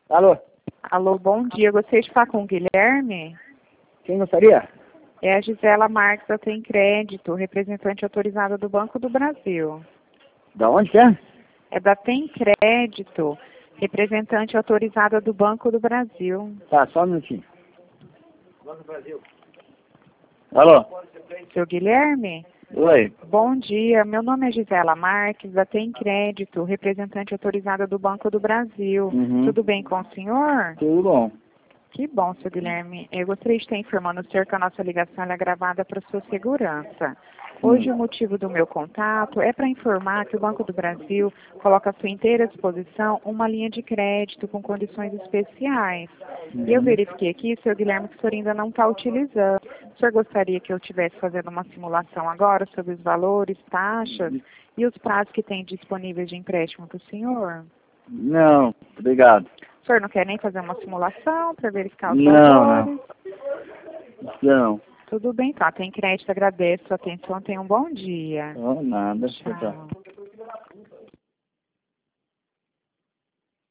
Alô, Alô, bom dia. Gostaria de falar com o Guilherme. quem gostaria? É a Gisela Marques da Tem Crédito, representante autorizada do Banco do Brasil. Da onde que é? É da Tem Crédito, representante autorizada do Banco do Brasil. Tá, só um minutinho. Alô, Seu Guilherme? oi. Bom dia. Meu nome é Gisela Marques, da Tem Crédito, representante autorizada do Banco do Brasil. Uhum. Tudo bem com o senhor? Tudo bom? Que bom, seu Guilherme. Eu gostaria de estar informando o senhor que a nossa ligação é gravada para sua segurança. Hoje o motivo do meu contato é para informar que o Banco do Brasil coloca à sua inteira disposição uma linha de crédito com condições especiais. E eu verifiquei aqui, seu Guilherme, que o senhor ainda não está utilizando. O senhor gostaria que eu estivesse fazendo uma simulação agora sobre os valores, taxas e os prazos que tem disponíveis de empréstimo para o senhor? Não, obrigado. O senhor não quer nem fazer uma simulação para verificar os Não, valores? não. Tudo bem, tá. Tem crédito, agradeço a atenção. Tenha um bom dia. Não, nada. Tchau.